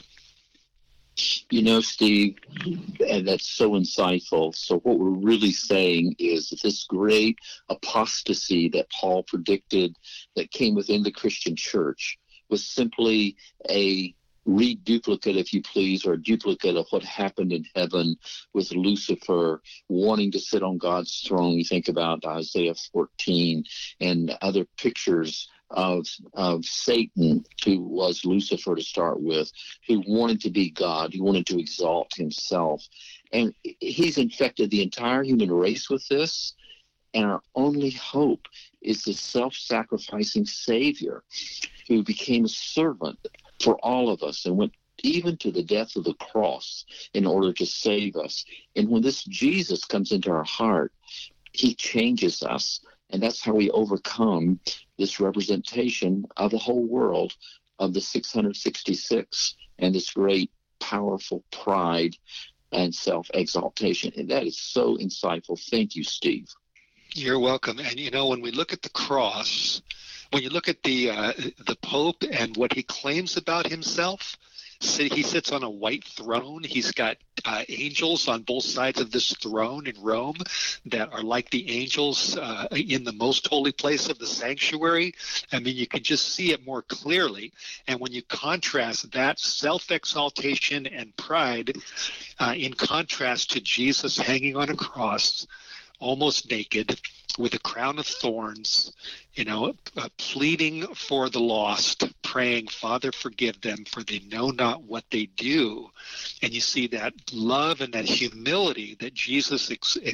You know, Steve, and that's so insightful. So what we're really saying is that this great apostasy that Paul predicted that came within the Christian church was simply a reduplicate, if you please, or a duplicate of what happened in heaven with Lucifer wanting to sit on God's throne. You think about Isaiah 14 and other pictures of Satan, who was Lucifer to start with, who wanted to be God, who wanted to exalt himself. And he's infected the entire human race with this. And our only hope is the self-sacrificing Savior who became a servant for all of us and went even to the death of the cross in order to save us. And when this Jesus comes into our heart, he changes us. And that's how we overcome this representation of the whole world of the 666 and this great, powerful pride and self-exaltation. And that is so insightful. Thank you, Steve.
You're welcome. And, you know, when we look at the cross, when you look at the Pope and what he claims about himself, he sits on a white throne. He's got angels on both sides of this throne in Rome that are like the angels in the most holy place of the sanctuary. I mean, you can just see it more clearly. And when you contrast that self-exaltation and pride in contrast to Jesus hanging on a cross, almost naked, with a crown of thorns, you know, pleading for the lost, praying, Father, forgive them, for they know not what they do. And you see that love and that humility that Jesus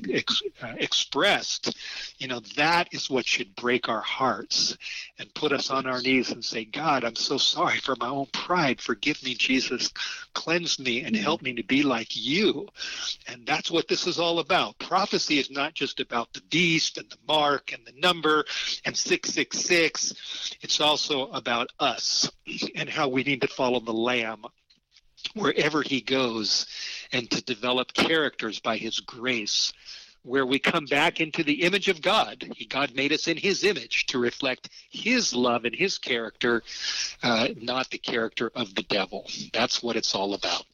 expressed, you know, that is what should break our hearts and put us on our knees and say, God, I'm so sorry for my own pride. Forgive me, Jesus. Cleanse me and help me to be like you. And that's what this is all about. Prophecy is not just about the beast and the mark and the number and 666. It's also about us and how we need to follow the Lamb wherever he goes, and to develop characters by his grace, where we come back into the image of God. God made us in his image to reflect his love and his character, not the character of the devil. That's what it's all about.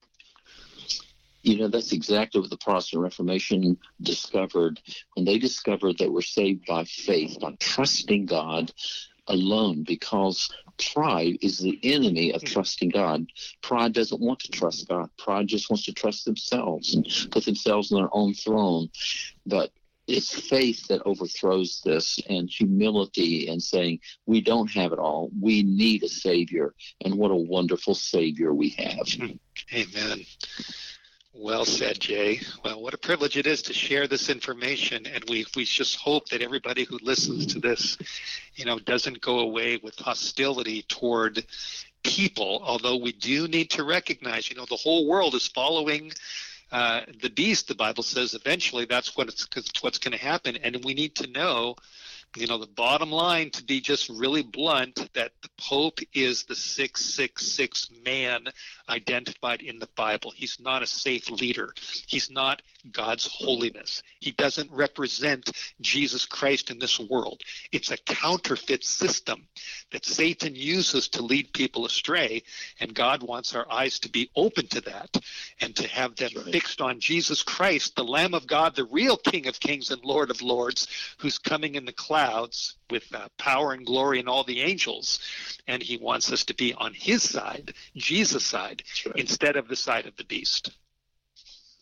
You know, that's exactly what the Protestant Reformation discovered when they discovered that we're saved by faith, by trusting God alone, because pride is the enemy of trusting God. Pride doesn't want to trust God. Pride just wants to trust themselves and put themselves on their own throne. But it's faith that overthrows this, and humility, and saying we don't have it all. We need a Savior, and what a wonderful Savior we have.
Amen. Well said, Jay. Well, what a privilege it is to share this information, and we just hope that everybody who listens to this, you know, doesn't go away with hostility toward people, although we do need to recognize, you know, the whole world is following the beast. The Bible says eventually that's what's going to happen, and we need to know, you know, the bottom line, to be just really blunt, that the Pope is the 666 man identified in the Bible. He's not a safe leader. He's not God's holiness. He doesn't represent Jesus Christ in this world. It's a counterfeit system that Satan uses to lead people astray, and God wants our eyes to be open to that and to have them fixed on Jesus Christ, the Lamb of God, the real King of Kings and Lord of Lords, who's coming in the clouds with power and glory and all the angels. And he wants us to be on his side, Jesus' side, instead of the side of the beast.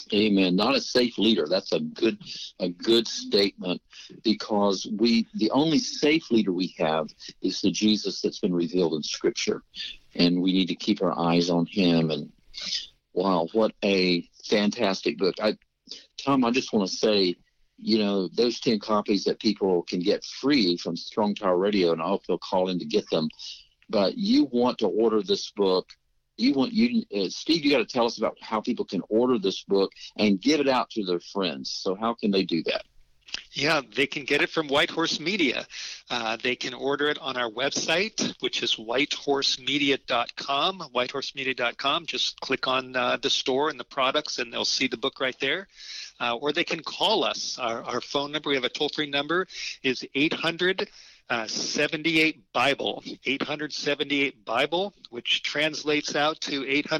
Amen. Not a safe leader. That's a good statement, because the only safe leader we have is the Jesus that's been revealed in Scripture, and we need to keep our eyes on him. And wow, what a fantastic book. Tom, I just want to say, those 10 copies that people can get free from Strong Tower Radio, and I hope they'll call in to get them. But you want to order this book. Steve, you got to tell us about how people can order this book and give it out to their friends. So how can they do that?
Yeah, they can get it from White Horse Media. They can order it on our website, which is whitehorsemedia.com. Whitehorsemedia.com. Just click on the store and the products, and they'll see the book right there. Or they can call us. Our phone number, we have a toll-free number, is 800-78-BIBLE, 800-78-BIBLE, which translates out to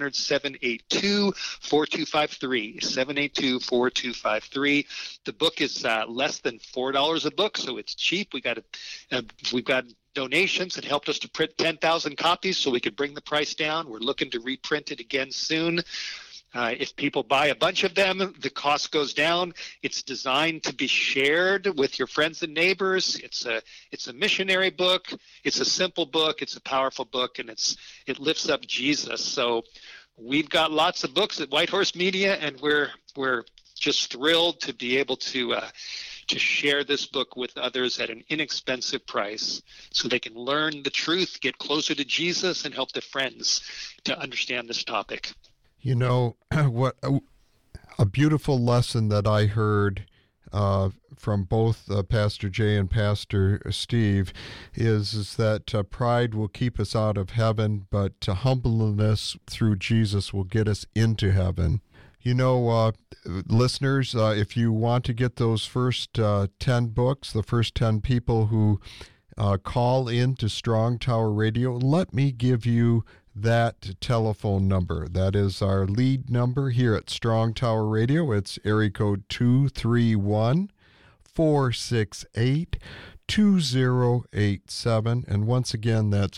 800-782-4253, 782-4253. The book is less than $4 a book, so it's cheap. We've got donations that helped us to print 10,000 copies so we could bring the price down. We're looking to reprint it again soon. If people buy a bunch of them, the cost goes down. It's designed to be shared with your friends and neighbors. It's a missionary book. It's a simple book. It's a powerful book, and it lifts up Jesus. So we've got lots of books at White Horse Media, and we're just thrilled to be able to share this book with others at an inexpensive price, so they can learn the truth, get closer to Jesus, and help their friends to understand this topic.
What a beautiful lesson that I heard from both Pastor Jay and Pastor Steve is that pride will keep us out of heaven, but humbleness through Jesus will get us into heaven. Listeners, if you want to get those first 10 books, the first 10 people who call in to Strong Tower Radio, let me give you that telephone number. That is our lead number here at Strong Tower Radio. It's area code 231-468-2087. And once again, that's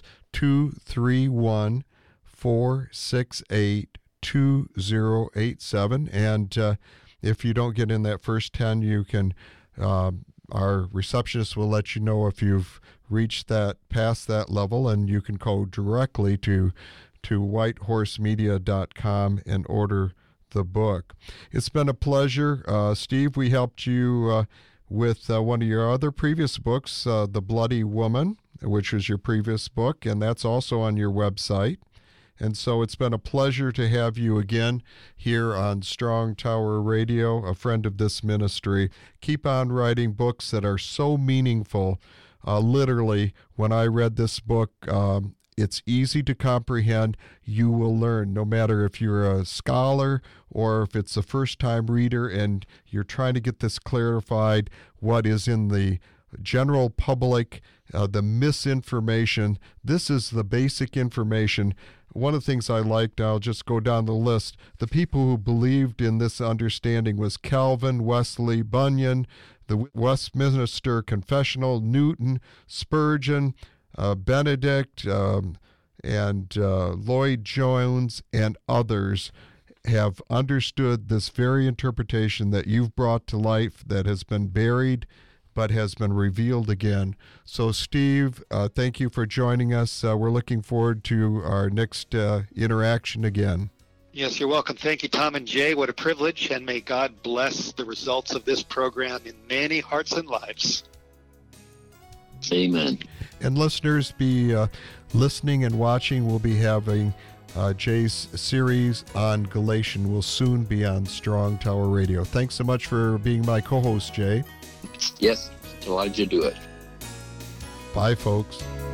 231-468-2087. And if you don't get in that first 10, you can, our receptionist will let you know if you've reached past that level, and you can go directly to whitehorsemedia.com and order the book. It's been a pleasure. Steve, we helped you with one of your other previous books, The Bloody Woman, which was your previous book, and that's also on your website. And so it's been a pleasure to have you again here on Strong Tower Radio, a friend of this ministry. Keep on writing books that are so meaningful. Literally, when I read this book, it's easy to comprehend. You will learn, no matter if you're a scholar or if it's a first-time reader and you're trying to get this clarified, what is in the general public, the misinformation. This is the basic information. One of the things I liked, I'll just go down the list, the people who believed in this understanding was Calvin, Wesley, Bunyan, the Westminster Confessional, Newton, Spurgeon, Benedict, and Lloyd Jones, and others have understood this very interpretation that you've brought to life, that has been buried but has been revealed again. So, Steve, thank you for joining us. We're looking forward to our next interaction again.
Yes, you're welcome. Thank you, Tom and Jay. What a privilege, and may God bless the results of this program in many hearts and lives.
Amen.
And listeners, be listening and watching. We'll be having Jay's series on Galatians will soon be on Strong Tower Radio. Thanks so much for being my co-host, Jay.
Yes, delighted to do it.
Bye, folks.